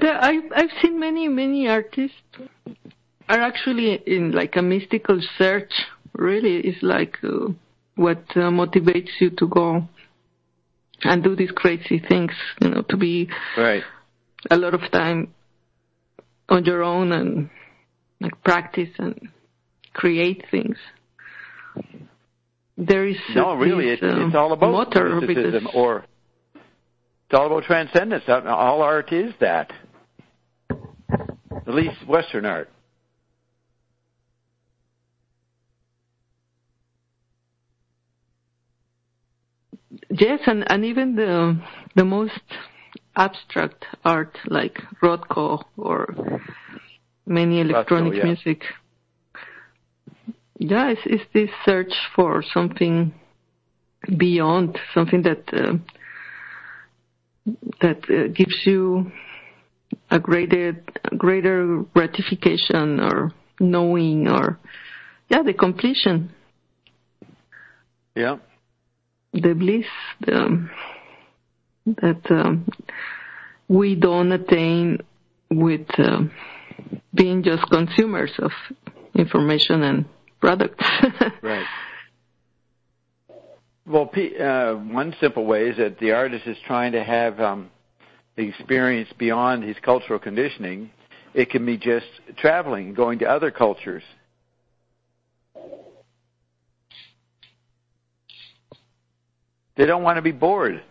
But I've seen many artists are actually in like a mystical search. Really, it's like what motivates you to go and do these crazy things. To be right a lot of time on your own and like practice and create things. There is really this, it's all about mysticism, or it's all about transcendence. All art is that, at least Western art. Yes, and even the most abstract art like Rothko or many electronic music. Yeah, it's this search for something beyond, something that gives you a greater gratification or knowing or the completion. Yeah. The bliss that we don't attain with being just consumers of information and products. Right. Well, one simple way is that the artist is trying to have the experience beyond his cultural conditioning. It can be just traveling, going to other cultures. They don't want to be bored.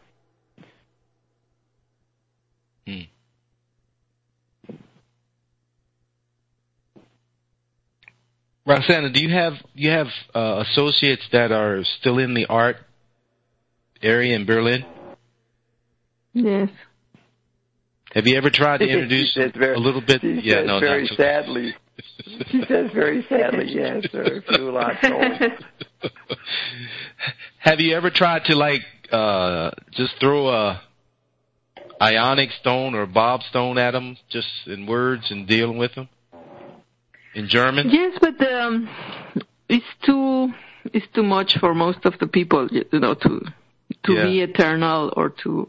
Roxana, do you have associates that are still in the art area in Berlin? Yes. Have you ever tried to introduce a little bit? She says very sadly. She says very sadly, yes, there are a few lost souls. Have you ever tried to just throw a ionic stone or Bob stone at them, just in words and dealing with them in German? Yes, but it's too much for most of the people, to be eternal or to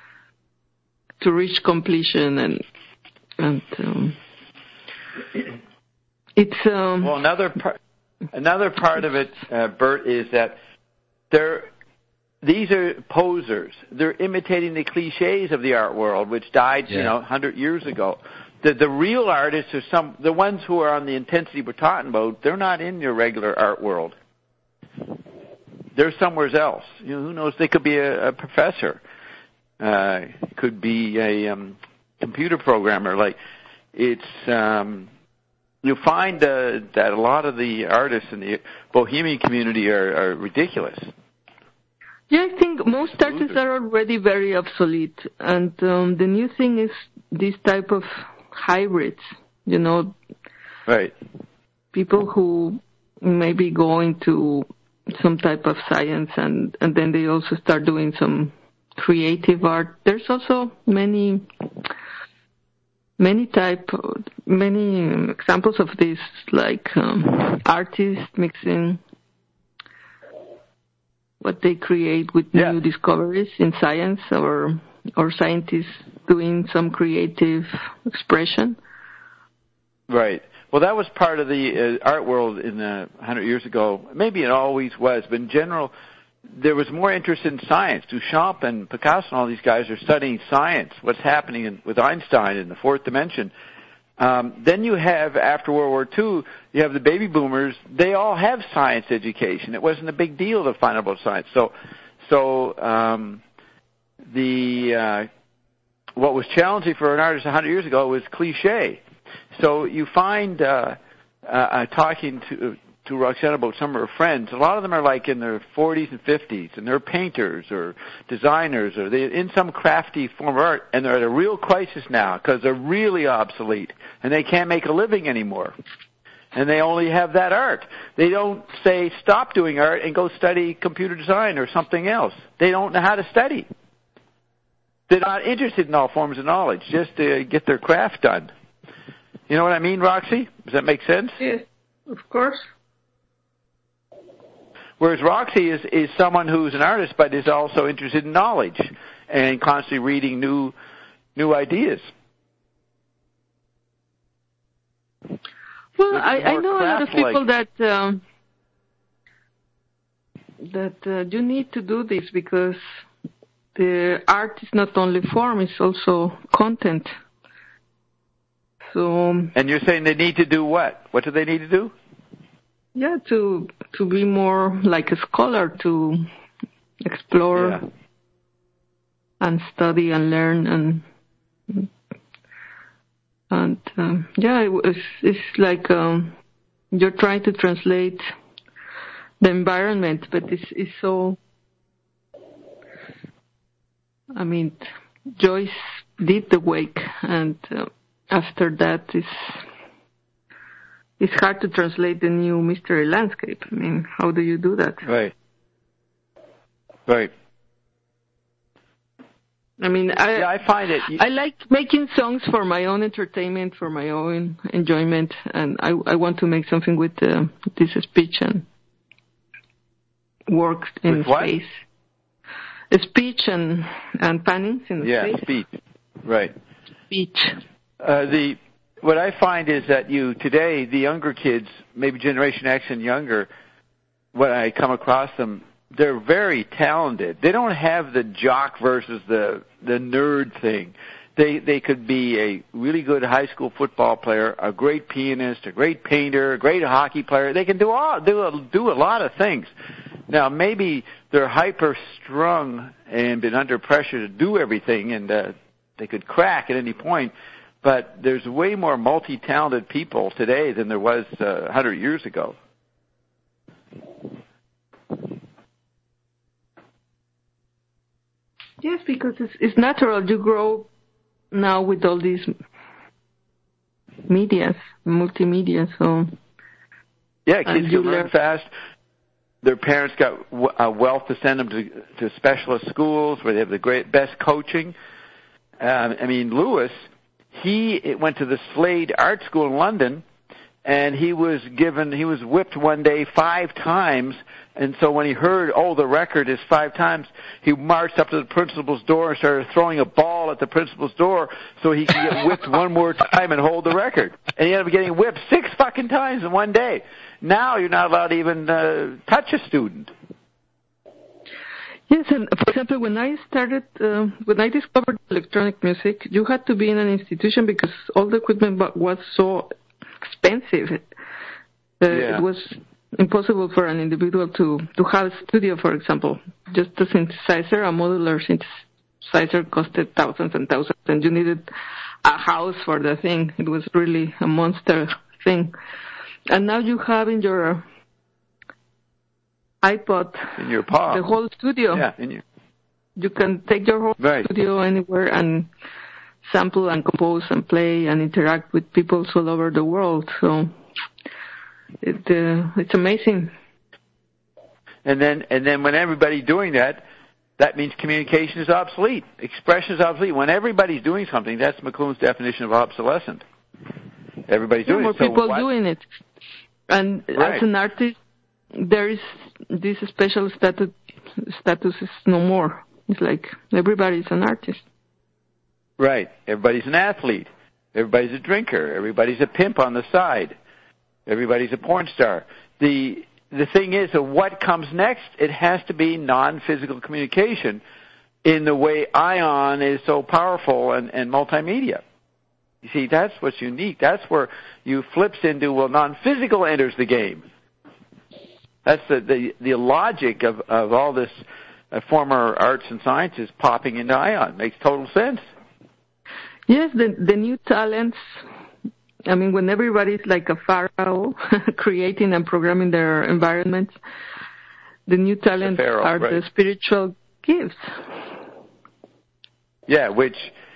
reach completion and it's well, another part of it, Bert, is that these are posers. They're imitating the cliches of the art world, which died 100 years ago. The real artists are the ones who are on the intensity we're talking about. They're not in your regular art world. They're somewhere else. Who knows? They could be a professor. Could be a computer programmer. Like it's. You find that a lot of the artists in the Bohemian community are ridiculous. Yeah, I think most artists are already very obsolete, and the new thing is this type of hybrids. Right. People who maybe go into some type of science, and then they also start doing some creative art. There's also many examples of this, like artists mixing what they create with new discoveries in science, or scientists doing some creative expression. Right. Well, that was part of the art world in 100 years ago. Maybe it always was, but in general, there was more interest in science. Duchamp and Picasso and all these guys are studying science, what's happening with Einstein in the fourth dimension. Then you have, after World War II, you have the baby boomers. They all have science education. It wasn't a big deal to find out about science. What was challenging for an artist 100 years ago was cliche. So you find, talking to Roxana about some of her friends, a lot of them are like in their 40s and 50s, and they're painters or designers, or they're in some crafty form of art, and they're at a real crisis now because they're really obsolete, and they can't make a living anymore. And they only have that art. They don't say, stop doing art and go study computer design or something else. They don't know how to study. They're not interested in all forms of knowledge, just to get their craft done. You know what I mean, Roxy? Does that make sense? Yes, of course. Whereas Roxy is someone who's an artist but is also interested in knowledge and constantly reading new ideas. Well, I know a lot of people that you need to do this because the art is not only form, it's also content. So. And you're saying they need to do what? What do they need to do? Yeah, to be more like a scholar, to explore and study and learn it's like you're trying to translate the environment, but it's so. I mean, Joyce did the wake, and after that, it's hard to translate the new mystery landscape. I mean, how do you do that? Right. I mean, I find it. I like making songs for my own entertainment, for my own enjoyment, and I want to make something with this speech and work in space. Speech and pannings in space. Yeah, speech. Right. Speech. What I find is that today, the younger kids, maybe Generation X and younger, when I come across them, they're very talented. They don't have the jock versus the nerd thing. They could be a really good high school football player, a great pianist, a great painter, a great hockey player. They can do a lot of things. Now, maybe they're hyper strung and been under pressure to do everything, and they could crack at any point. But there's way more multi-talented people today than there was 100 years ago. Yes, because it's natural. You grow now with all these multimedia, so... Yeah, kids can learn fast. Their parents got a wealth to send them to specialist schools where they have the best coaching. Lewis, he went to the Slade Art School in London, and he was whipped one day 5 times, and so when he heard, the record is 5 times, he marched up to the principal's door and started throwing a ball at the principal's door so he could get whipped one more time and hold the record. And he ended up getting whipped 6 fucking times in one day. Now you're not allowed to even touch a student. Yes, and for example, when I discovered electronic music, you had to be in an institution because all the equipment was so expensive. It was impossible for an individual to have a studio, for example. Just a synthesizer, a modular synthesizer costed thousands and thousands, and you needed a house for the thing. It was really a monster thing. And now you have in your iPod, in your palm, the whole studio. Yeah, you can take your whole studio anywhere and sample and compose and play and interact with people all over the world. So it's amazing. And then when everybody's doing that, that means communication is obsolete, expression is obsolete. When everybody's doing something, that's McLuhan's definition of obsolescent. Everybody's doing more it. So people doing it. And as an artist, there is this special status is no more. It's like everybody's an artist. Right. Everybody's an athlete. Everybody's a drinker. Everybody's a pimp on the side. Everybody's a porn star. The thing is that what comes next, it has to be non-physical communication in the way ION is so powerful and multimedia. You see, that's what's unique. That's where you flips into, non-physical enters the game. That's the logic of all this former arts and sciences popping into ION. Makes total sense. Yes, the new talents, when everybody's like a pharaoh creating and programming their environments, the new talents are the spiritual gifts. Yeah, which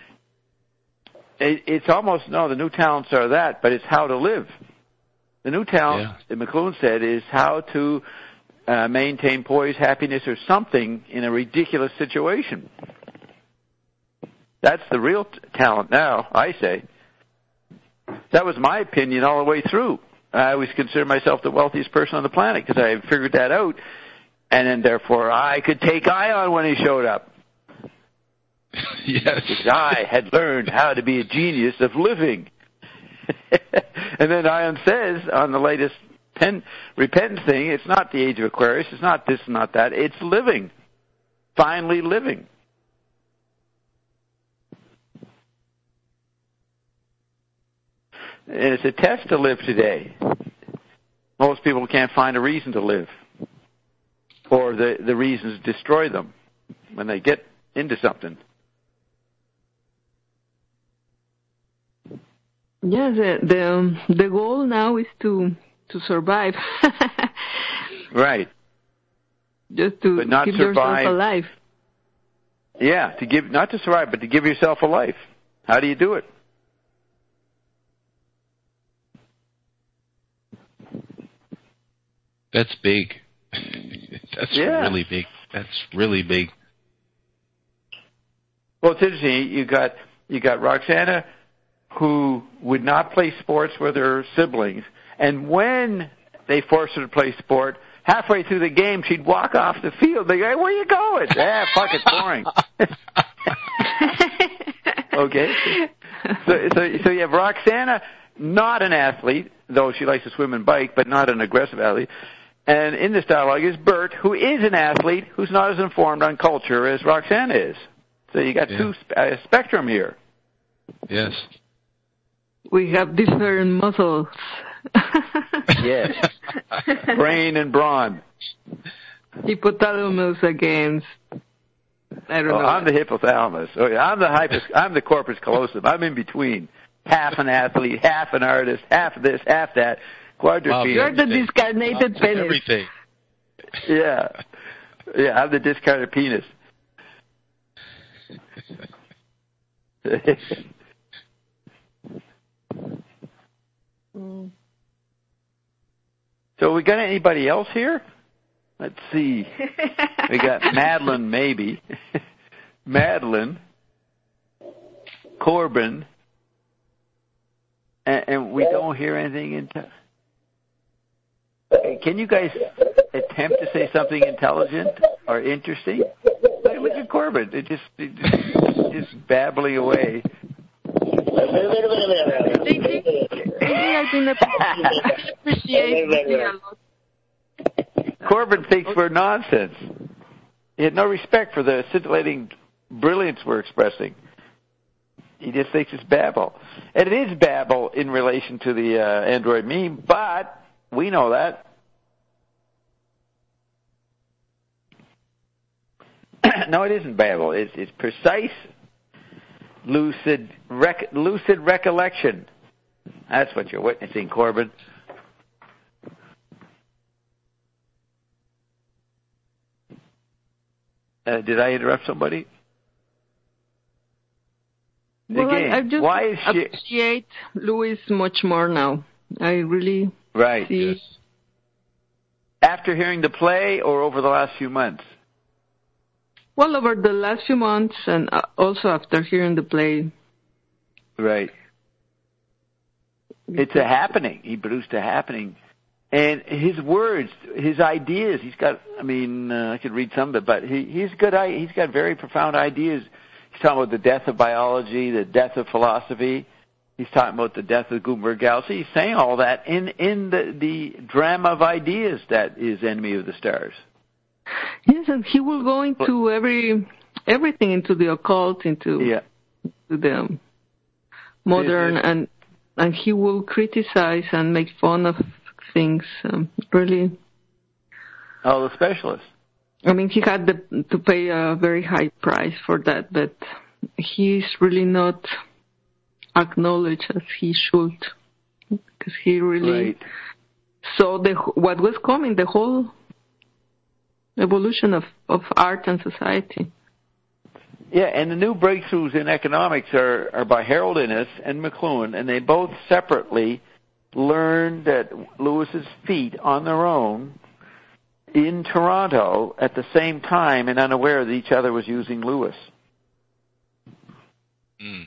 it's almost, the new talents are that, but it's how to live. The new talent, that McLuhan said, is how to maintain poise, happiness, or something in a ridiculous situation. That's the real talent now, I say. That was my opinion all the way through. I always consider myself the wealthiest person on the planet because I figured that out, and then therefore I could take ION when he showed up. Yes. Because I had learned how to be a genius of living. And then Ion says on the latest repentance thing, it's not the age of Aquarius, it's not this and not that, it's living. Finally living. And it's a test to live today. Most people can't find a reason to live. Or the reasons destroy them when they get into something. Yeah, the goal now is to survive. Right. Just to keep yourself alive. Yeah, not to survive, but to give yourself a life. How do you do it? That's big. That's really big. That's really big. Well, it's interesting. You got Roxana, who would not play sports with her siblings, and when they forced her to play sport, halfway through the game, she'd walk off the field. They go, "Hey, where are you going?" Fuck, it's boring. Okay. So you have Roxana, not an athlete, though she likes to swim and bike, but not an aggressive athlete. And in this dialogue is Bert, who is an athlete, who's not as informed on culture as Roxana is. So you got a spectrum here. Yes. We have different muscles. Yes. Brain and brawn. Hypothalamus against, I don't know. I'm the hypothalamus. Oh, yeah, I'm the corpus callosum. I'm in between. Half an athlete, half an artist, half this, half that. Quadruped. You're the discarnated penis. Everything. Yeah, I'm the discarded penis. So we got anybody else here? Let's see. We got Madeline, maybe. Madeline, Corbin, and we don't hear anything. Can you guys attempt to say something intelligent or interesting? Look at Corbin. It just babbling away. Corbin thinks we're nonsense. He had no respect for the scintillating brilliance we're expressing. He just thinks it's babble. And it is babble in relation to the Android meme, but we know that. No, it isn't babble. It's precise, lucid recollection. That's what you're witnessing, Corbin. Did I interrupt somebody? Well, again, I just appreciate Louis much more now. I really see. Yes. After hearing the play or over the last few months? Well, over the last few months and also after hearing the play. Right. It's a happening. He produced a happening. And his words, his ideas, he's got, I could read some of it, but he's got very profound ideas. He's talking about the death of biology, the death of philosophy. He's talking about the death of the Gutenberg Galaxy. He's saying all that in the drama of ideas that is Enemy of the Stars. Yes, and he will go into everything, into the occult, into the modern, and he will criticize and make fun of things. Really. Oh, the specialist. He had to pay a very high price for that, but he's really not acknowledged as he should, because he really saw what was coming, the whole evolution of art and society. Yeah, and the new breakthroughs in economics are by Harold Innis and McLuhan, and they both separately learned at Lewis's feet on their own in Toronto at the same time and unaware that each other was using Lewis. Mm.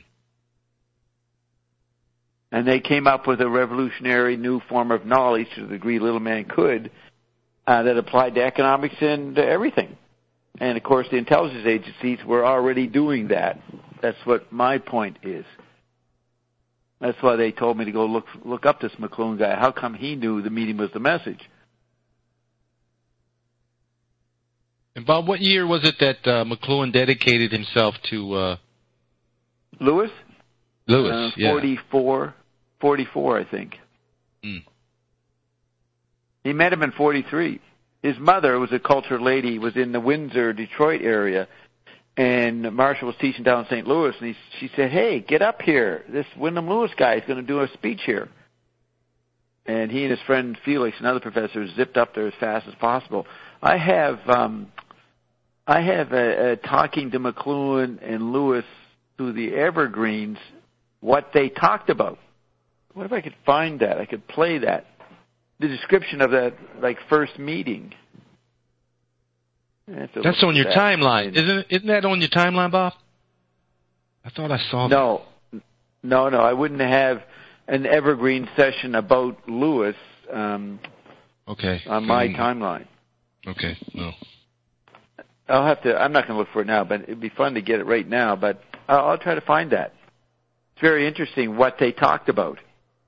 And they came up with a revolutionary new form of knowledge to the degree little man could that applied to economics and everything. And, of course, the intelligence agencies were already doing that. That's what my point is. That's why they told me to go look up this McLuhan guy. How come he knew the meeting was the message? And Bob, what year was it that McLuhan dedicated himself to Lewis? Lewis, yeah. 44, I think. Mm. He met him in 43. His mother was a cultured lady, was in the Windsor, Detroit area, and Marshall was teaching down in St. Louis, and she said, "Hey, get up here. This Wyndham Lewis guy is going to do a speech here." And he and his friend Felix, another professor, zipped up there as fast as possible. I have talking to McLuhan and Lewis through the Evergreens, what they talked about. What if I could find that? I could play that. The description of that, like, first meeting. That's on your timeline, isn't it? Isn't that on your timeline, Bob? I thought I saw that. No. I wouldn't have an Evergreen session about Lewis okay. on my timeline. Okay, no. I'll have to. I'm not going to look for it now, but it'd be fun to get it right now. But I'll try to find that. It's very interesting what they talked about.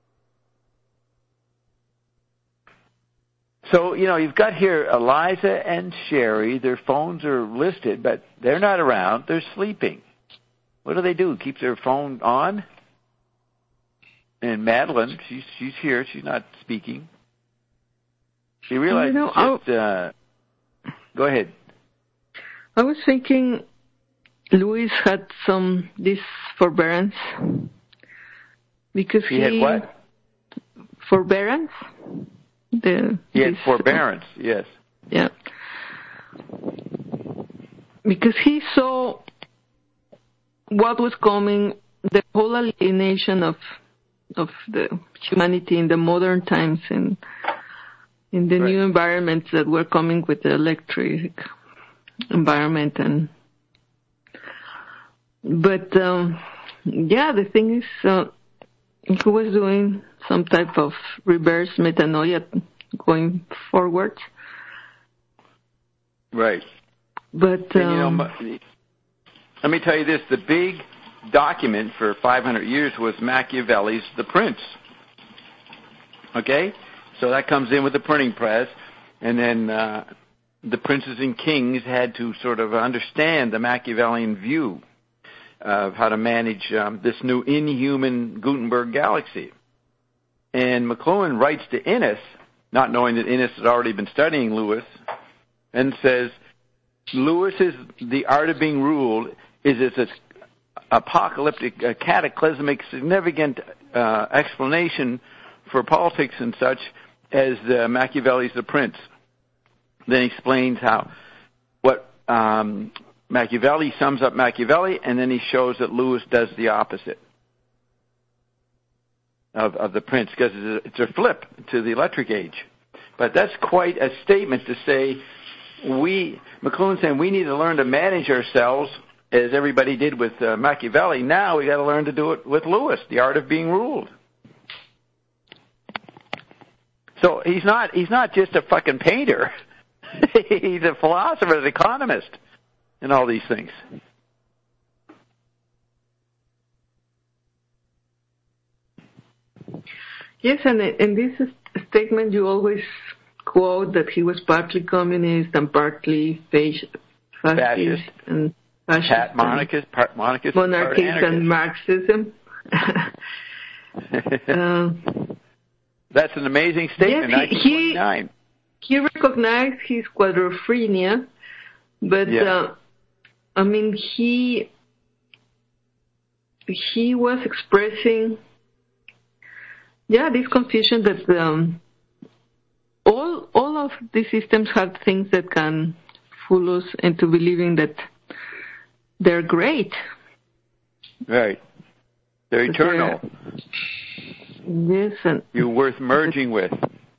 So, you've got here Eliza and Sherry. Their phones are listed, but they're not around. They're sleeping. What do? Keep their phone on? And Madeline, she's here. She's not speaking. You realize go ahead. I was thinking Louis had this forbearance because he had what? Forbearance. He had forbearance, yes. Yeah. Because he saw what was coming, the whole alienation of the humanity in the modern times and in the new environments that were coming with the electric environment but the thing is he was doing some type of reverse metanoia going forward. Right. But let me tell you this, the big document for 500 years was Machiavelli's The Prince. Okay? So that comes in with the printing press, and then the princes and kings had to sort of understand the Machiavellian view of how to manage this new inhuman Gutenberg galaxy. And McLuhan writes to Innes, not knowing that Innes had already been studying Lewis, and says, Lewis's The Art of Being Ruled is its apocalyptic, cataclysmic, significant explanation for politics and such as Machiavelli's The Prince. Then he explains what Machiavelli sums up Machiavelli, and then he shows that Lewis does the opposite of the Prince, because it's a flip to the electric age. But that's quite a statement to say. McLuhan's saying we need to learn to manage ourselves as everybody did with Machiavelli. Now we got to learn to do it with Lewis, The Art of Being Ruled. So he's not just a fucking painter. He's a philosopher, an economist, and all these things. Yes, and in this statement you always quote that he was partly communist and partly fascist and fascist, monarchist and Marxism. That's an amazing statement. Yes, he recognized his quadrophenia, but he was expressing this confusion that all of these systems have things that can fool us into believing that they're great. Right. They're eternal. Yes, and you're worth merging with.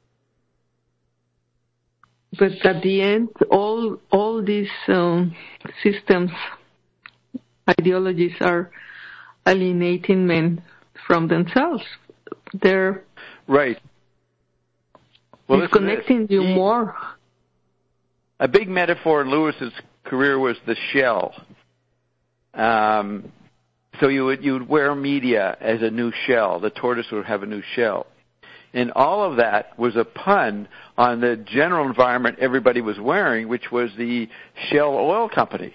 But at the end, all these systems, ideologies are alienating men from themselves. They're right. Disconnecting you more. A big metaphor in Lewis's career was the shell. So you would wear media as a new shell. The tortoise would have a new shell. And all of that was a pun on the general environment everybody was wearing, which was the Shell Oil Company.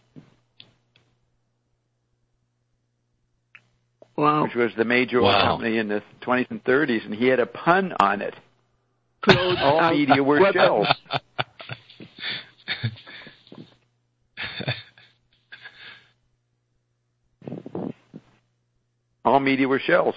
Wow. Which was the major oil company in the 20s and 30s, and he had a pun on it. All media were shells. All media were shells.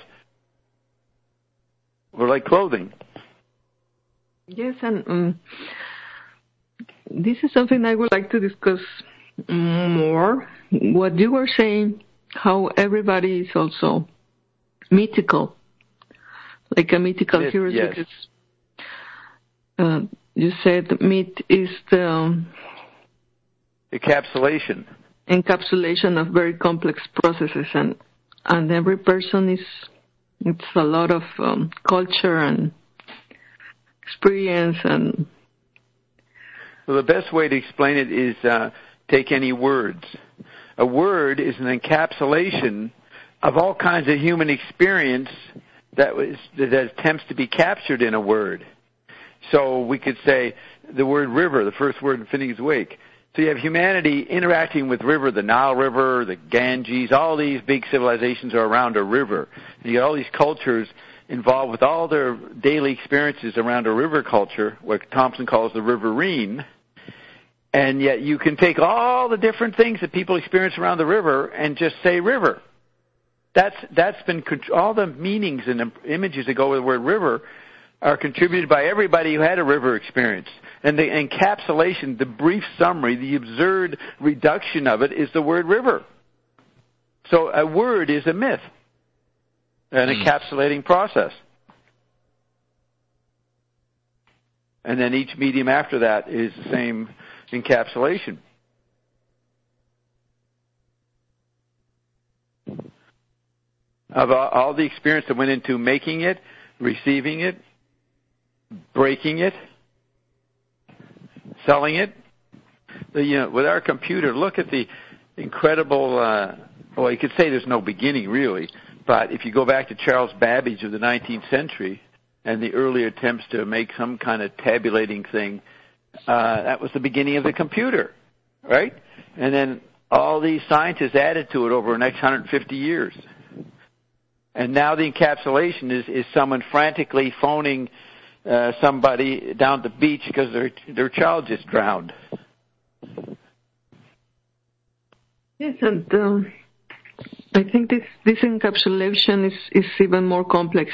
Or like clothing. Yes, and this is something I would like to discuss more. What you were saying, how everybody is also mythical, like a mythical hero. Yes. Because you said myth is the encapsulation of very complex processes, and every person it's a lot of culture and experience. And well, the best way to explain it is take any words. A word is an encapsulation of all kinds of human experience that attempts to be captured in a word. So we could say the word river, the first word in Finnegans Wake. So you have humanity interacting with river, the Nile River, the Ganges, all these big civilizations are around a river. And you got all these cultures involved with all their daily experiences around a river culture, what Thompson calls the riverine. And yet you can take all the different things that people experience around the river and just say river. That's been all the meanings and the images that go with the word river are contributed by everybody who had a river experience. And the encapsulation, the brief summary, the absurd reduction of it is the word river. So a word is a myth, an encapsulating process. And then each medium after that is the same encapsulation. Of all the experience that went into making it, receiving it, breaking it, selling it. With our computer, look at the incredible, well, you could say there's no beginning really, but if you go back to Charles Babbage of the 19th century and the early attempts to make some kind of tabulating thing, that was the beginning of the computer, right? And then all these scientists added to it over the next 150 years. And now the encapsulation is someone frantically phoning somebody down at the beach because their child just drowned. Yes, and I think this encapsulation is even more complex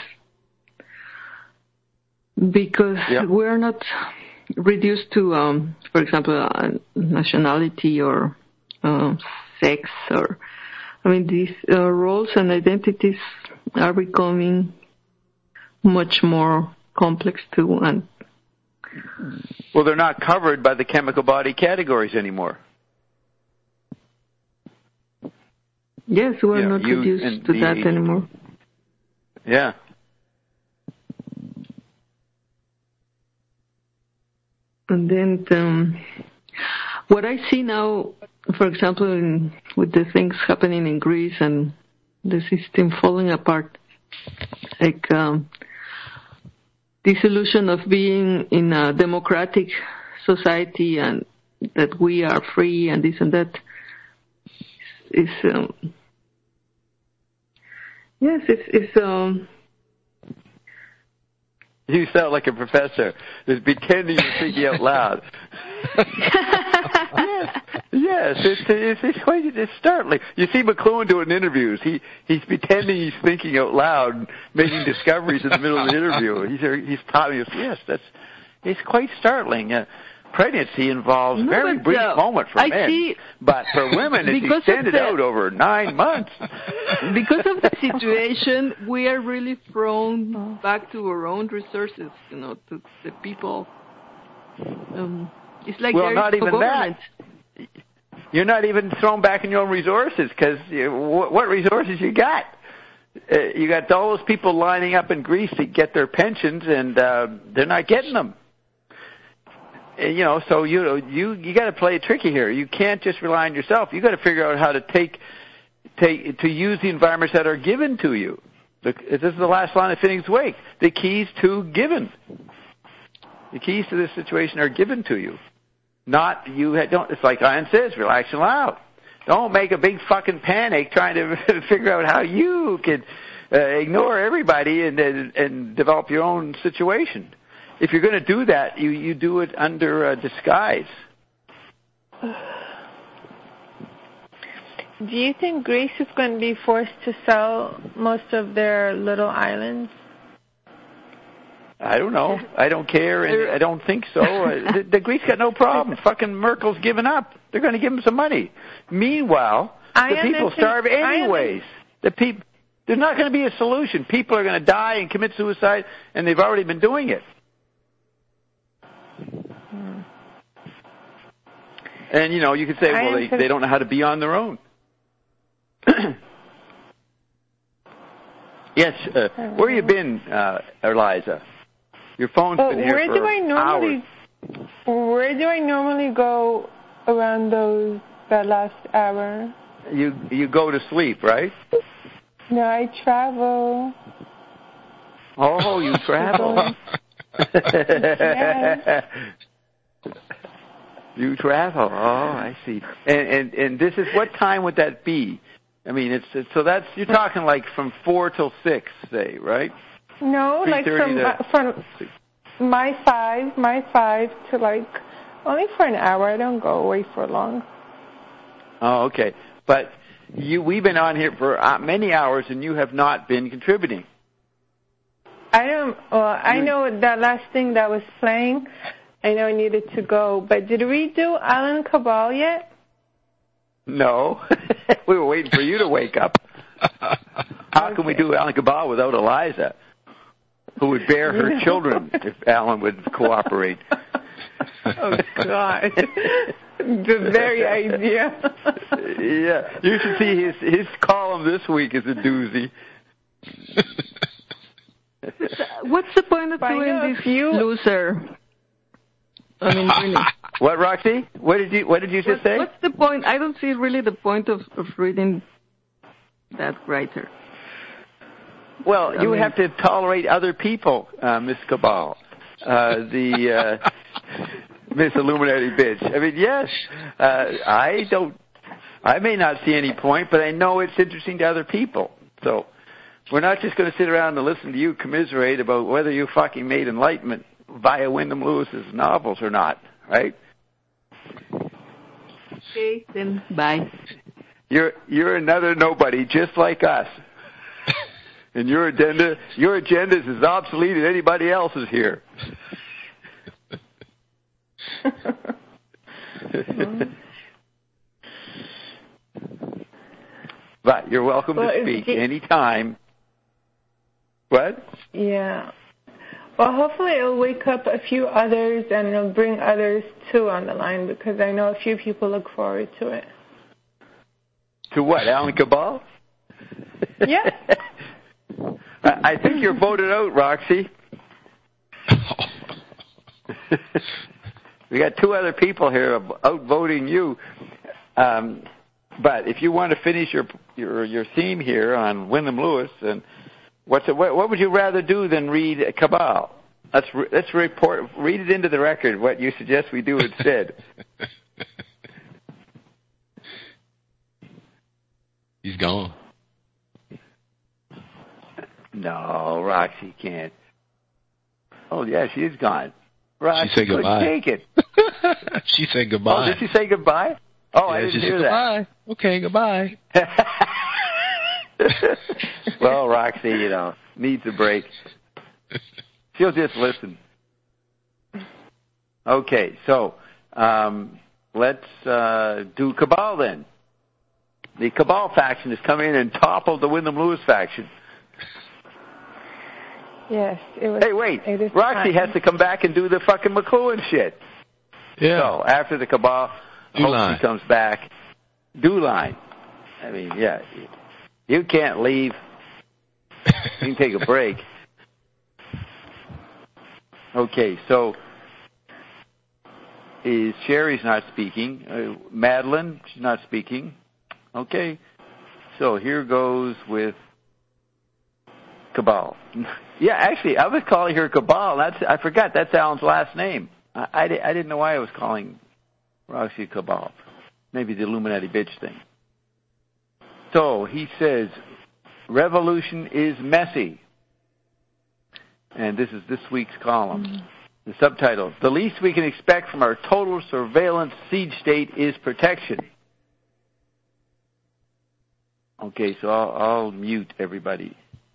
because we're not reduced to, for example, nationality or sex or. I mean, these roles and identities are becoming much more complex too. And well, they're not covered by the chemical body categories anymore. Yes, we're not reduced to that anymore. Yeah. And then what I see now, for example, with the things happening in Greece and the system falling apart, like this illusion of being in a democratic society and that we are free and this and that is You sound like a professor who's pretending you're thinking out loud. Yes, it's startling. You see McLuhan doing interviews. He's pretending he's thinking out loud, making discoveries in the middle of the interview. He's taught me. Yes, it's quite startling. Pregnancy involves very brief moment for men, but for women it's extended out over 9 months. Because of the situation, we are really thrown back to our own resources, to the people. It's like not even government. That. You're not even thrown back in your own resources because what resources you got? You got all those people lining up in Greece to get their pensions, and they're not getting them. So you got to play tricky here. You can't just rely on yourself. You got to figure out how to take to use the environments that are given to you. This is the last line of Finneg's Wake. The keys to given. The keys to this situation are given to you. Not you don't. It's like Ian says, relax and allow. Don't make a big fucking panic trying to figure out how you can ignore everybody and develop your own situation. If you're going to do that, you do it under disguise. Do you think Greece is going to be forced to sell most of their little islands? I don't know. I don't care, and I don't think so. The Greeks got no problem. Fucking Merkel's given up. They're going to give them some money. Meanwhile, the people starve anyways. There's not going to be a solution. People are going to die and commit suicide, and they've already been doing it. And, you could say, well, they don't know how to be on their own. Yes, where you been, Eliza? Your phone's been here for hours. Where do I normally go around that last hour? You go to sleep, right? No, I travel. Oh, you travel. Yes. You travel. Oh, I see. And this is, what time would that be? I mean, you're talking like from 4 till 6, say, right? No, like from my 5 to like only for an hour. I don't go away for long. Oh, okay. But we've been on here for many hours, and you have not been contributing. I know that last thing that was playing. I know I needed to go, but did we do Alan Cabal yet? No. We were waiting for you to wake up. How can we do Alan Cabal without Eliza, who would bear her children if Alan would cooperate? Oh, God. The very idea. Yeah. You should see his column this week is a doozy. What's the point of doing this loser? I mean, really. What, Roxy? What did you just say? What's the point? I don't see really the point of reading that writer. Well, you have to tolerate other people, Miss Cabal. Miss Illuminati bitch. I mean, yes, I may not see any point, but I know it's interesting to other people. So we're not just going to sit around and listen to you commiserate about whether you fucking made enlightenment via Wyndham Lewis's novels or not, right? Okay, then bye. You're another nobody, just like us. And your agenda is as obsolete as anybody else's here. But you're welcome to speak anytime. What? Yeah. Well, hopefully it'll wake up a few others and it'll bring others too on the line, because I know a few people look forward to it. To what, Alan Cabal? Yeah. I think you're voted out, Roxy. We got 2 other people here outvoting you. But if you want to finish your theme here on Wyndham Lewis, and what would you rather do than read Cabal? Let's read it into the record what you suggest we do instead. He's gone. No, Roxy can't. Oh, yeah, she is gone. Roxy, she said goodbye. Take it. She said goodbye. Oh, did she say goodbye? Oh, yeah, I didn't that. hear Goodbye. Okay, goodbye. Well, Roxy, needs a break. She'll just listen. Okay, so let's do Cabal then. The Cabal faction has come in and toppled the Wyndham Lewis faction. Yes, it was. Hey, wait. Roxy has to come back and do the fucking McLuhan shit. Yeah. So after the Cabal, hopefully comes back. Dewline. I mean, yeah. You can't leave. You can take a break. Okay, so Sherry's not speaking. Madeline, she's not speaking. Okay. So here goes with Cabal. Yeah, actually, I was calling her Cabal. I forgot. That's Alan's last name. I didn't know why I was calling Roxy Cabal. Maybe the Illuminati bitch thing. So he says, revolution is messy. And this is this week's column. The subtitle, the least we can expect from our total surveillance siege state is protection. Okay, so I'll mute everybody.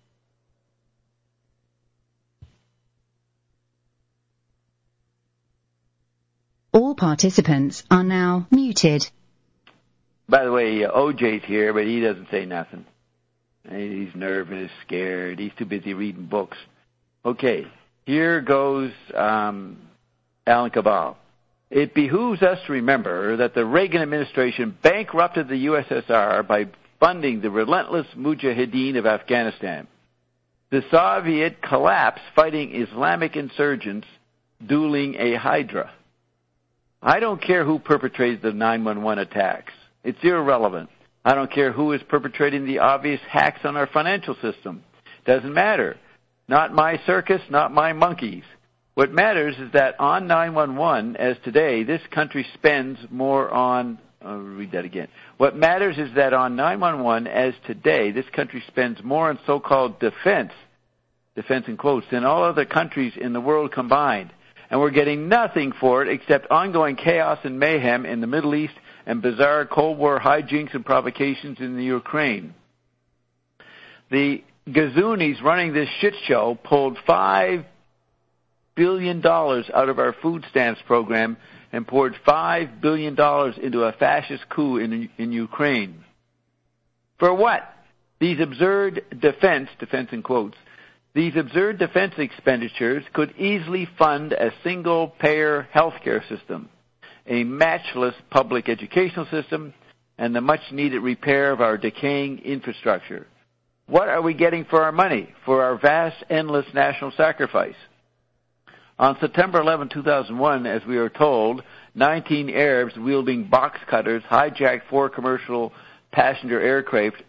All participants are now muted. By the way, OJ's here, but he doesn't say nothing. He's nervous, scared. He's too busy reading books. Okay, here goes Alan Cabal. It behooves us to remember that the Reagan administration bankrupted the USSR by funding the relentless Mujahideen of Afghanistan. The Soviet collapsed fighting Islamic insurgents, dueling a Hydra. I don't care who perpetrated the 9/11 attacks. It's irrelevant. I don't care who is perpetrating the obvious hacks on our financial system. Doesn't matter. Not my circus, not my monkeys. What matters is that on 9/11, as today, this country spends more on... I'll read that again. What matters is that on 9/11, as today, this country spends more on so-called defense in quotes, than all other countries in the world combined. And we're getting nothing for it except ongoing chaos and mayhem in the Middle East and bizarre Cold War hijinks and provocations in the Ukraine. The Gazunis running this shit show pulled $5 billion out of our food stamps program and poured $5 billion into a fascist coup in Ukraine. For what? These absurd defense in quotes, these absurd defense expenditures could easily fund a single-payer healthcare system, a matchless public educational system, and the much-needed repair of our decaying infrastructure. What are we getting for our money, for our vast, endless national sacrifice? On September 11, 2001, as we are told, 19 Arabs wielding box cutters hijacked 4 commercial passenger aircraft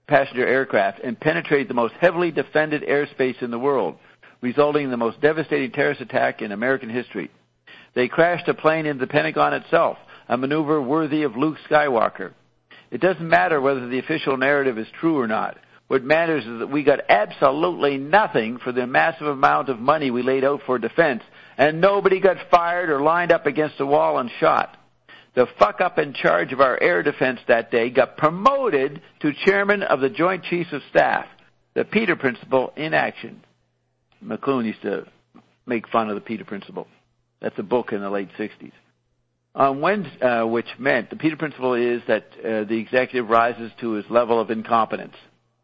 and penetrated the most heavily defended airspace in the world, resulting in the most devastating terrorist attack in American history. They crashed a plane into the Pentagon itself, a maneuver worthy of Luke Skywalker. It doesn't matter whether the official narrative is true or not. What matters is that we got absolutely nothing for the massive amount of money we laid out for defense, and nobody got fired or lined up against a wall and shot. The fuck-up in charge of our air defense that day got promoted to chairman of the Joint Chiefs of Staff, the Peter Principle in action. McLuhan used to make fun of the Peter Principle. That's a book in the late 60s. On Wednesday, which meant the Peter Principle is that the executive rises to his level of incompetence.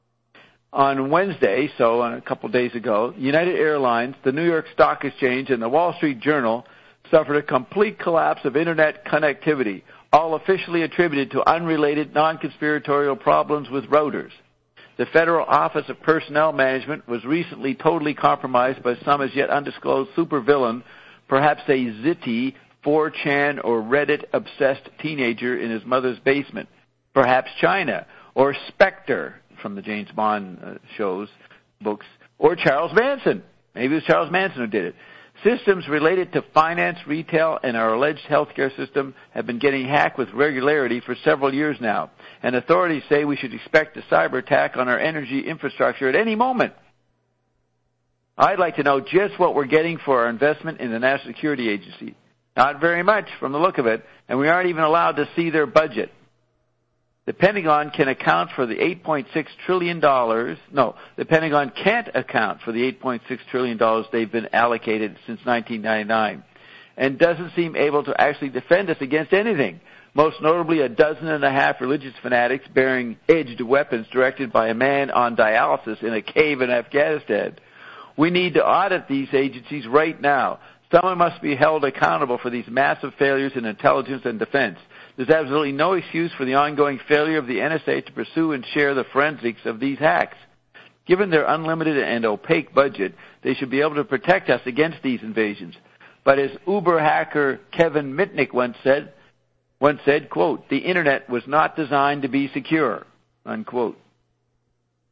On Wednesday, so a couple of days ago, United Airlines, the New York Stock Exchange, and the Wall Street Journal suffered a complete collapse of Internet connectivity, all officially attributed to unrelated, non-conspiratorial problems with routers. The Federal Office of Personnel Management was recently totally compromised by some as yet undisclosed supervillain, perhaps a Zitty, 4chan, or Reddit-obsessed teenager in his mother's basement, perhaps China, or Spectre from the James Bond books, or Charles Manson. Maybe it was Charles Manson who did it. Systems related to finance, retail, and our alleged healthcare system have been getting hacked with regularity for several years now, and authorities say we should expect a cyber attack on our energy infrastructure at any moment. I'd like to know just what we're getting for our investment in the National Security Agency. Not very much from the look of it, and we aren't even allowed to see their budget. The Pentagon can account for the $8.6 trillion. No, the Pentagon can't account for the $8.6 trillion they've been allocated since 1999 and doesn't seem able to actually defend us against anything, most notably 12.5 religious fanatics bearing edged weapons directed by a man on dialysis in a cave in Afghanistan. We need to audit these agencies right now. Someone must be held accountable for these massive failures in intelligence and defense. There's absolutely no excuse for the ongoing failure of the NSA to pursue and share the forensics of these hacks. Given their unlimited and opaque budget, they should be able to protect us against these invasions. But as Uber hacker Kevin Mitnick once said, quote, the Internet was not designed to be secure, unquote.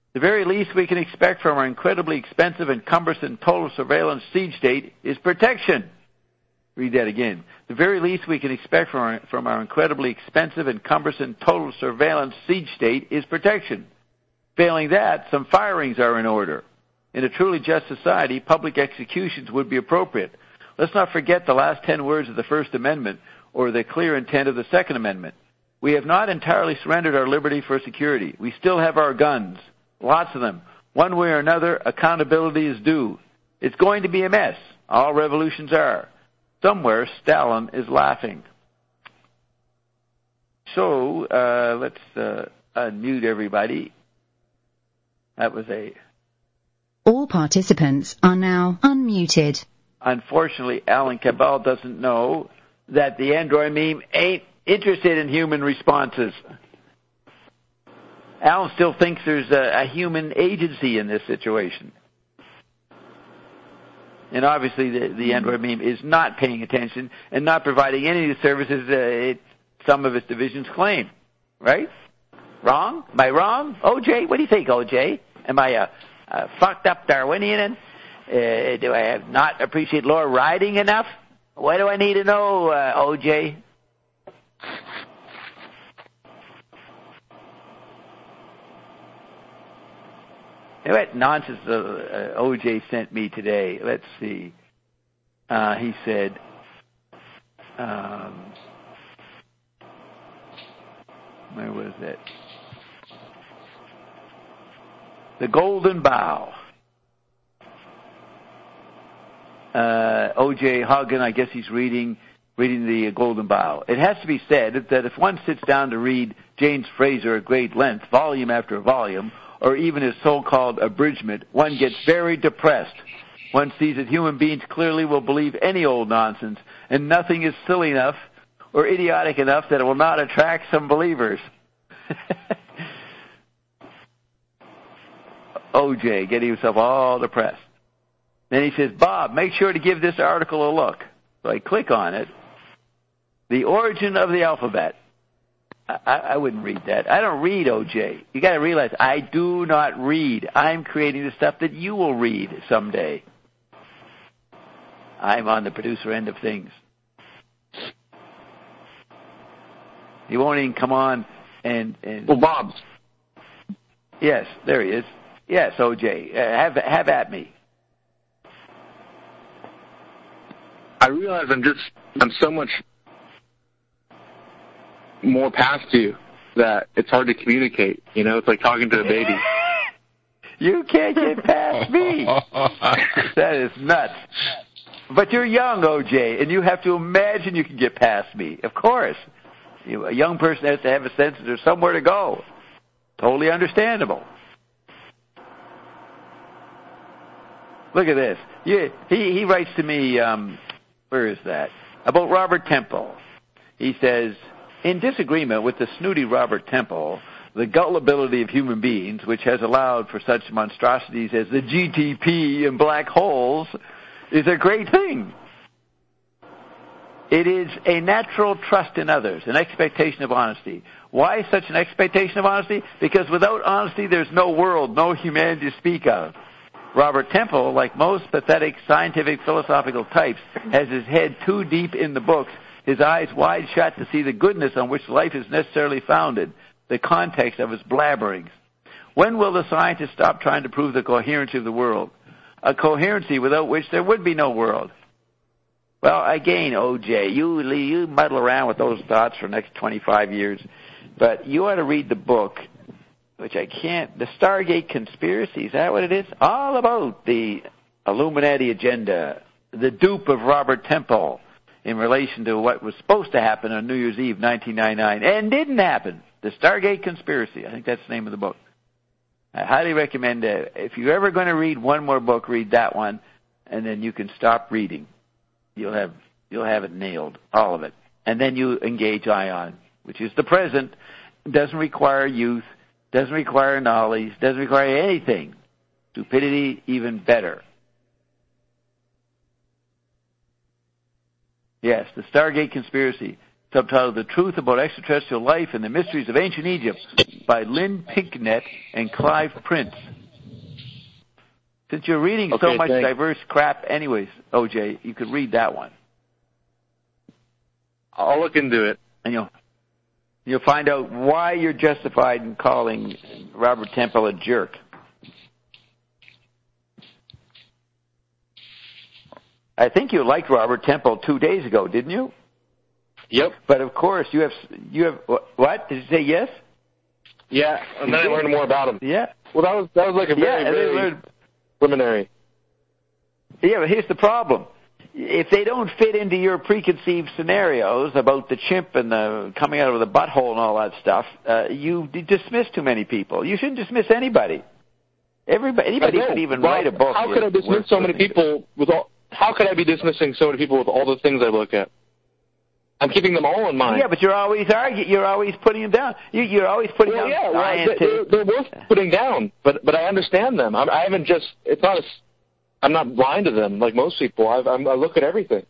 The very least we can expect from our incredibly expensive and cumbersome total surveillance siege state is protection. Read that again. The very least we can expect from our incredibly expensive and cumbersome total surveillance siege state is protection. Failing that, some firings are in order. In a truly just society, public executions would be appropriate. Let's not forget the last 10 words of the First Amendment or the clear intent of the Second Amendment. We have not entirely surrendered our liberty for security. We still have our guns, lots of them. One way or another, accountability is due. It's going to be a mess. All revolutions are. Somewhere, Stalin is laughing. So, let's unmute everybody. That was All participants are now unmuted. Unfortunately, Alan Cabell doesn't know that the Android meme ain't interested in human responses. Alan still thinks there's a human agency in this situation. And obviously the Android meme is not paying attention and not providing any of the services some of its divisions claim. Right? Wrong? Am I wrong? OJ, what do you think, OJ? Am I a fucked up Darwinian? Do I not appreciate law riding enough? What do I need to know, OJ? What nonsense OJ sent me today. Let's see. He said, where was it? The Golden Bough. O.J. Hagen, I guess he's reading the Golden Bough. It has to be said that if one sits down to read James Fraser at great length, volume after volume, or even his so-called abridgment, one gets very depressed. One sees that human beings clearly will believe any old nonsense, and nothing is silly enough or idiotic enough that it will not attract some believers. O.J. getting himself all depressed. Then he says, Bob, make sure to give this article a look. So I click on it. The origin of the alphabet. I wouldn't read that. I don't read, O.J. You got to realize, I do not read. I'm creating the stuff that you will read someday. I'm on the producer end of things. He won't even come on and Well, Bob. Yes, there he is. Yes, O.J. Have at me. I realize I'm so much more past you that it's hard to communicate. You know, it's like talking to a baby. You can't get past me. That is nuts. But you're young, O.J., and you have to imagine you can get past me. Of course. A young person has to have a sense that there's somewhere to go. Totally understandable. Look at this. He writes to me, where is that? About Robert Temple. He says, in disagreement with the snooty Robert Temple, the gullibility of human beings, which has allowed for such monstrosities as the GTP and black holes, is a great thing. It is a natural trust in others, an expectation of honesty. Why such an expectation of honesty? Because without honesty, there's no world, no humanity to speak of. Robert Temple, like most pathetic scientific philosophical types, has his head too deep in the books, his eyes wide shut to see the goodness on which life is necessarily founded, the context of his blabberings. When will the scientists stop trying to prove the coherency of the world? A coherency without which there would be no world. Well, again, O.J., you muddle around with those thoughts for the next 25 years, but you ought to read the book, which I can't, the Stargate Conspiracy, is that what it is? All about the Illuminati agenda, the dupe of Robert Temple in relation to what was supposed to happen on New Year's Eve, 1999, and didn't happen. The Stargate Conspiracy, I think that's the name of the book. I highly recommend it. If you're ever going to read one more book, read that one, and then you can stop reading. You'll have it nailed, all of it. And then you engage Ion, which is the present, doesn't require youth, doesn't require knowledge, doesn't require anything. Stupidity, even better. Yes, the Stargate Conspiracy. subtitled The Truth About Extraterrestrial Life and the Mysteries of Ancient Egypt by Lynn Pinknett and Clive Prince. Since you're reading so much diverse crap anyways, OJ, you could read that one. I'll look into it. And you'll find out why you're justified in calling Robert Temple a jerk. I think you liked Robert Temple 2 days ago, didn't you? Yep. But of course, you have what? Did you say yes? Yeah, and then I learned more about him. Yeah. Well, that was like a very preliminary. Yeah, but here's the problem. If they don't fit into your preconceived scenarios about the chimp and the coming out of the butthole and all that stuff, you dismiss too many people. You shouldn't dismiss anybody. Anybody could even write a book. How could I dismiss so many people with all? How could I be dismissing so many people with all the things I look at? I'm keeping them all in mind. Yeah, but you're always You're always putting them down. You're always putting down scientists. They're worth putting down, but I understand them. I haven't just. It's not. I'm not blind to them like most people. I look at everything.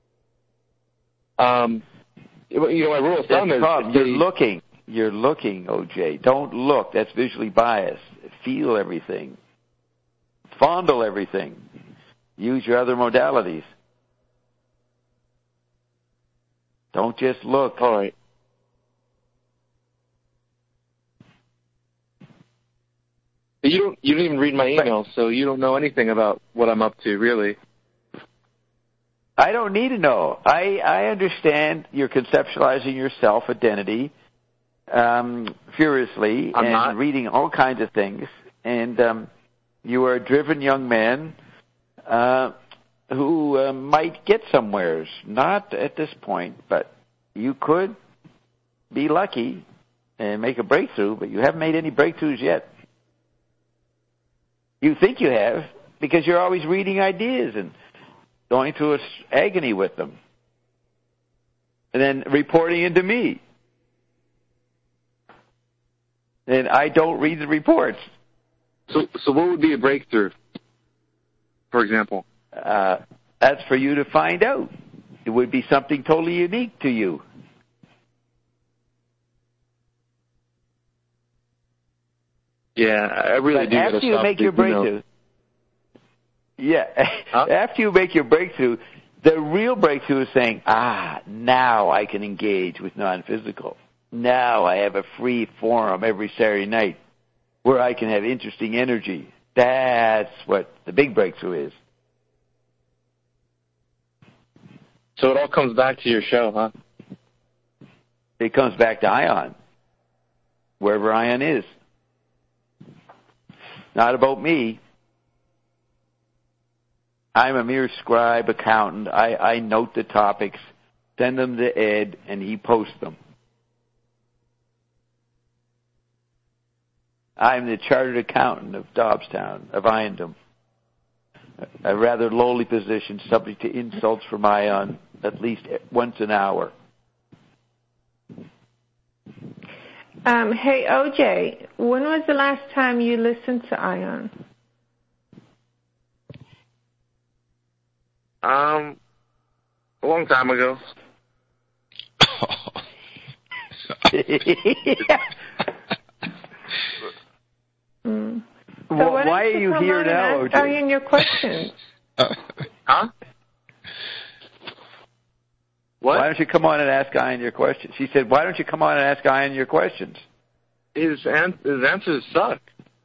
My rule of thumb is You're looking, OJ. Don't look. That's visually biased. Feel everything. Fondle everything. Use your other modalities. Don't just look. All right. You don't even read my emails, so you don't know anything about what I'm up to, really. I don't need to know. I understand you're conceptualizing your self-identity furiously and reading all kinds of things. And you are a driven young man who might get somewheres. Not at this point, but you could be lucky and make a breakthrough, but you haven't made any breakthroughs yet. You think you have because you're always reading ideas and going through agony with them and then reporting into me. And I don't read the reports. So what would be a breakthrough, for example? That's for you to find out. It would be something totally unique to you. Yeah, I really do. After you make your breakthrough, after you make your breakthrough, the real breakthrough is saying, now I can engage with non-physical. Now I have a free forum every Saturday night where I can have interesting energy. That's what the big breakthrough is. So it all comes back to your show, huh? It comes back to Ion, wherever Ion is. Not about me. I'm a mere scribe accountant. I note the topics, send them to Ed, and he posts them. I'm the chartered accountant of Dobbstown, of Iondom. A rather lowly position, subject to insults from Ion at least once an hour. Hey, OJ, when was the last time you listened to Ion? A long time ago. So why are you here now, OJ? Ion your questions. Huh? What? Why don't you come on and ask Ion your questions? She said, why don't you come on and ask Ion your questions? His answers suck.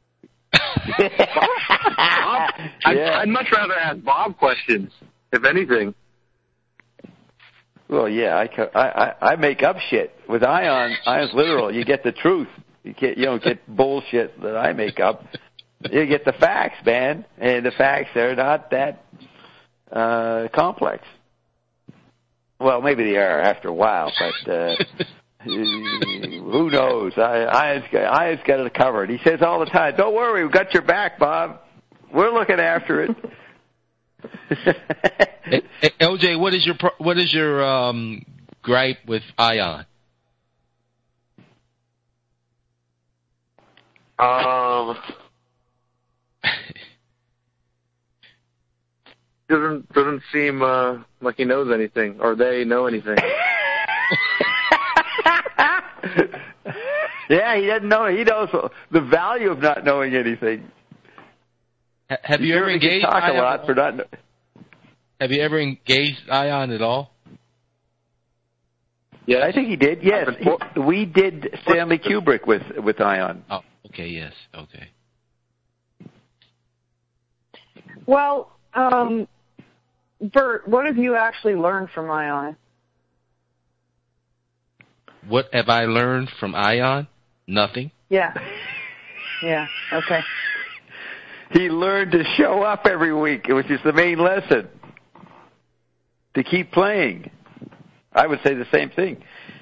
I'd much rather ask Bob questions, if anything. Well, yeah, I make up shit. With Ion, Ion's literal. You get the truth. You don't get bullshit that I make up. You get the facts, man. And the facts are not that complex. Well, maybe they are after a while, but who knows? Ion's got it covered. He says all the time, don't worry, we've got your back, Bob. We're looking after it. Hey, LJ, what is your gripe with Ion? Doesn't seem like he knows anything, or they know anything. Yeah, he doesn't know. He knows the value of not knowing anything. Have you ever engaged talk Ion? A lot for not. Have you ever engaged Ion at all? Yeah, I think he did. Yes, we did Stanley Kubrick with Ion. Oh, okay. Yes, okay. Well, Bert, what have you actually learned from Ion? What have I learned from Ion? Nothing. Yeah. Yeah. Okay. He learned to show up every week, which is the main lesson. To keep playing. I would say the same thing.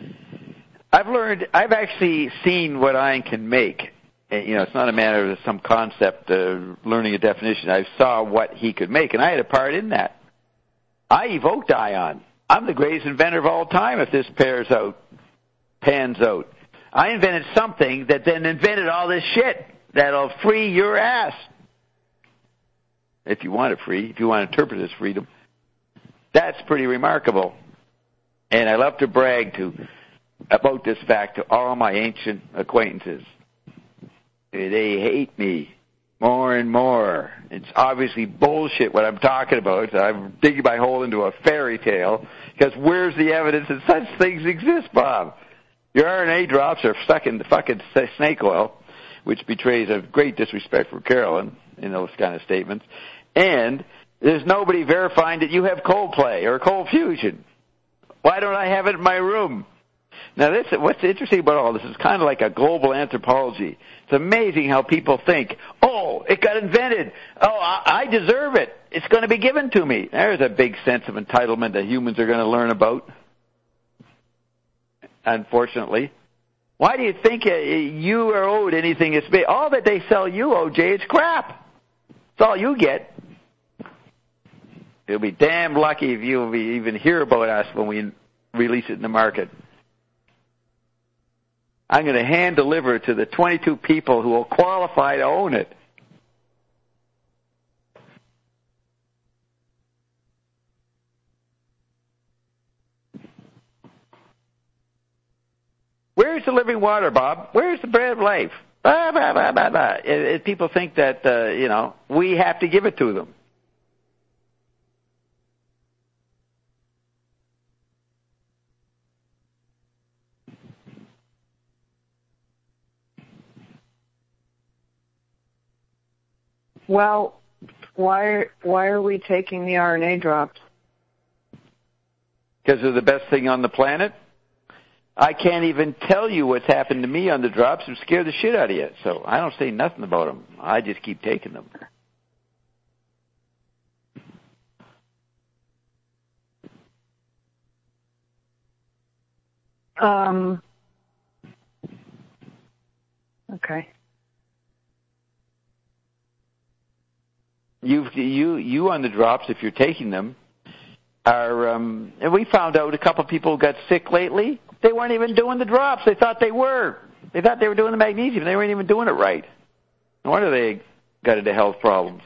I've actually seen what Ion can make. It's not a matter of some concept, learning a definition. I saw what he could make, and I had a part in that. I evoked Ion. I'm the greatest inventor of all time if this pans out. I invented something that then invented all this shit that'll free your ass. If you want it free, if you want to interpret it as freedom. That's pretty remarkable. And I love to brag about this fact to all my ancient acquaintances. They hate me more and more. It's obviously bullshit what I'm talking about. I'm digging my hole into a fairy tale, because where's the evidence that such things exist, Bob? Your RNA drops are stuck in the fucking snake oil, which betrays a great disrespect for Carolyn in those kind of statements. And there's nobody verifying that you have cold play or cold fusion. Why don't I have it in my room? Now, what's interesting about all this is kind of like a global anthropology. It's amazing how people think, oh, it got invented. Oh, I deserve it. It's going to be given to me. There's a big sense of entitlement that humans are going to learn about, unfortunately. Why do you think you are owed anything? All that they sell you, OJ, is crap. It's all you get. You'll be damn lucky if you even hear about us when we release it in the market. I'm going to hand deliver it to the 22 people who will qualify to own it. Where's the living water, Bob? Where's the bread of life? Blah, blah, blah, blah, blah. People think that, we have to give it to them. Well, why are we taking the RNA drops? Because they're the best thing on the planet. I can't even tell you what's happened to me on the drops and scare the shit out of you. So I don't say nothing about them. I just keep taking them. Okay. You on the drops, if you're taking them, are, and we found out a couple of people who got sick lately. They weren't even doing the drops. They thought they were. They thought they were doing the magnesium. They weren't even doing it right. No wonder they got into health problems.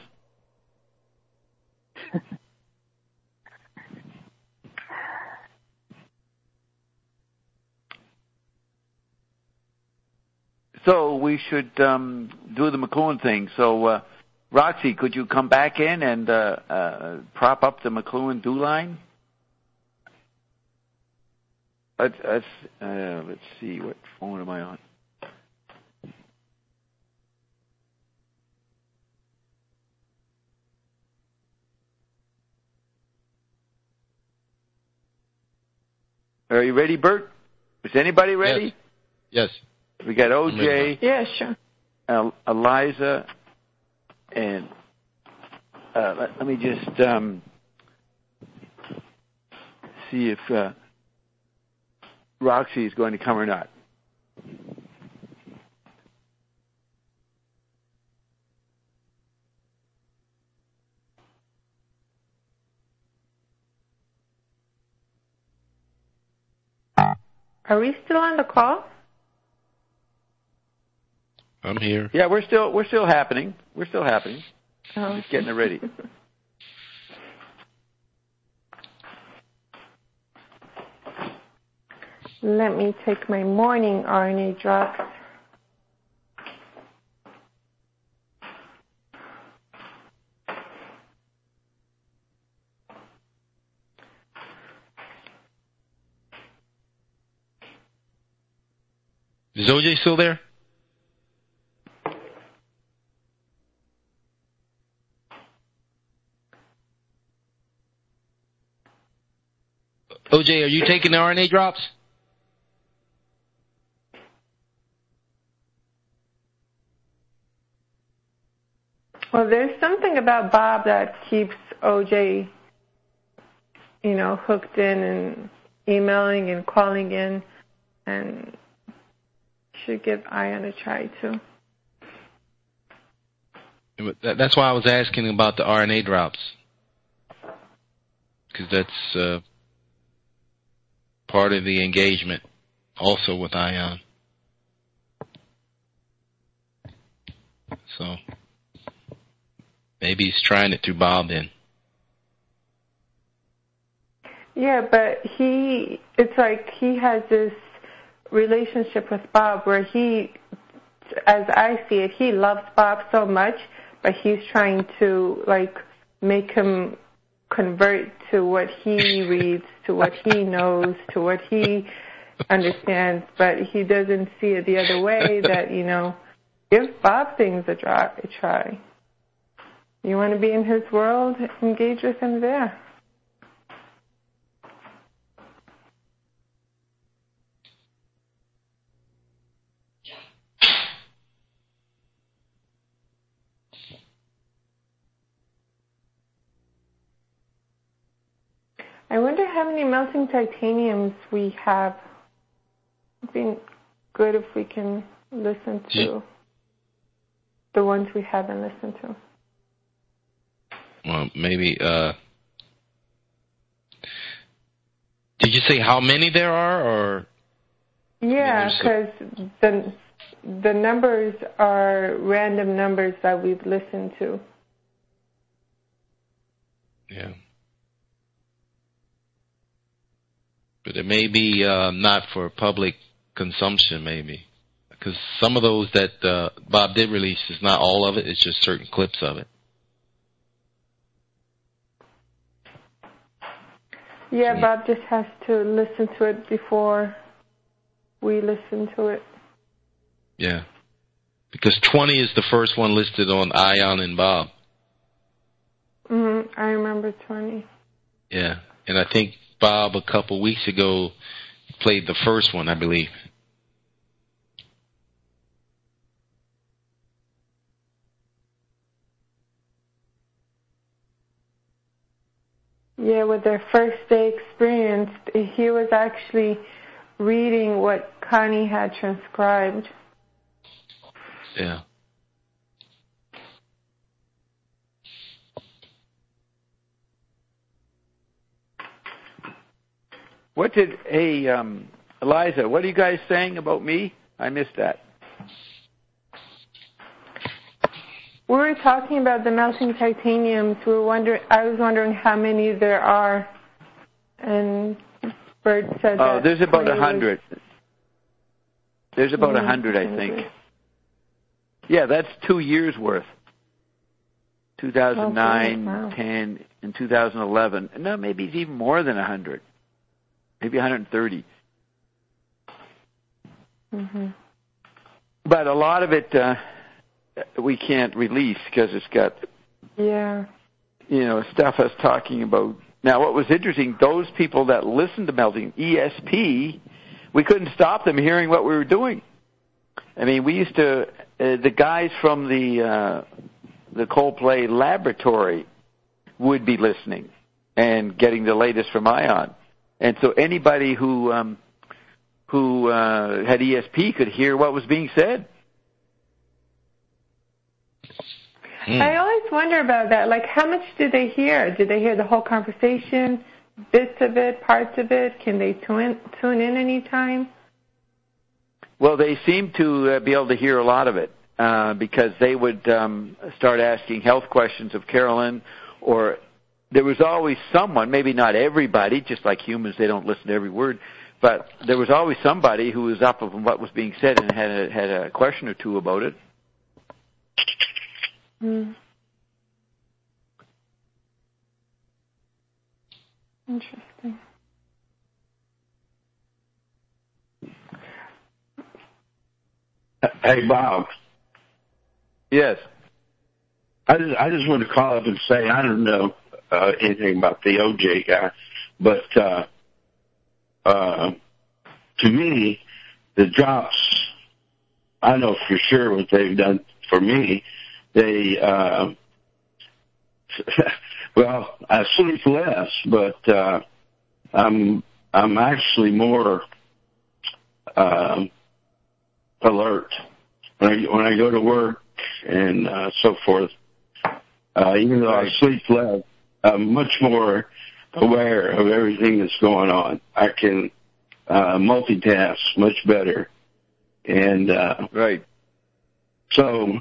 So we should do the McLuhan thing. So, Roxy, could you come back in and prop up the McLuhan do line? Let's see, what phone am I on? Are you ready, Bert? Is anybody ready? Yes. We got OJ. Yeah, sure. Eliza, and let me just see if Roxy is going to come or not. Are we still on the call? I'm here. Yeah, we're still happening. We're still happening. Oh. Just getting it ready. Let me take my morning RNA drop. Is OJ still there? OJ, are you taking the RNA drops? Well, there's something about Bob that keeps OJ, hooked in and emailing and calling in, and should give Ion a try too. That's why I was asking about the RNA drops, because that's part of the engagement also with Ion. So maybe he's trying it through Bob then. Yeah, but it's like he has this relationship with Bob where he, as I see it, he loves Bob so much, but he's trying to make him convert to what he reads, to what he knows, to what he understands, but he doesn't see it the other way that, give Bob things a try. You want to be in his world? Engage with him there. I wonder how many melting titaniums we have. It'd be good if we can listen to the ones we haven't listened to. Well, maybe, did you say how many there are, or? Yeah, because the numbers are random numbers that we've listened to. Yeah. But it may be not for public consumption, maybe. Because some of those that Bob did release is not all of it, it's just certain clips of it. Yeah, Bob just has to listen to it before we listen to it. Yeah. Because 20 is the first one listed on Ion and Bob. I remember 20. Yeah. And I think Bob a couple weeks ago played the first one, I believe. Yeah, with their first day experience, he was actually reading what Connie had transcribed. Yeah. Eliza, what are you guys saying about me? I missed that. We were talking about the melting titaniums. I was wondering how many there are, and Bert said that. There's about 100. There's about 100, I think. Yeah, that's 2 years worth. 2009, 10, and 2011. No, maybe it's even more than 100. Maybe 130. But a lot of it we can't release because it's got, stuff us talking about. Now, what was interesting, those people that listened to Melting ESP, we couldn't stop them hearing what we were doing. I mean, we used to, the guys from the Coldplay laboratory would be listening and getting the latest from Ion. And so anybody who had ESP could hear what was being said. I always wonder about that. Like, how much did they hear? Did they hear the whole conversation, bits of it, parts of it? Can they tune in any time? Well, they seem to be able to hear a lot of it because they would start asking health questions of Carolyn, or there was always someone, maybe not everybody, just like humans, they don't listen to every word, but there was always somebody who was up on what was being said and had a question or two about it. Interesting. Hey, Bob. Yes. I just wanted to call up and say I don't know anything about the OJ guy, but to me, the drops, I know for sure what they've done for me. They, well, I sleep less, but I'm actually more alert when I go to work and so forth. Even though I sleep less, I'm much more aware of everything that's going on. I can multitask much better, and right. So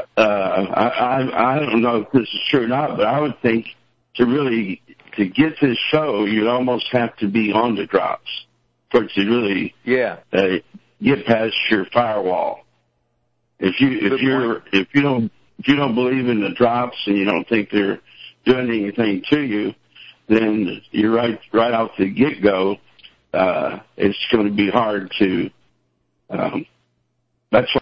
I don't know if this is true or not, but I would think to get this show, you'd almost have to be on the drops for it to really get past your firewall. If you don't believe in the drops and you don't think they're doing anything to you, then you're right off the get go. It's going to be hard to. That's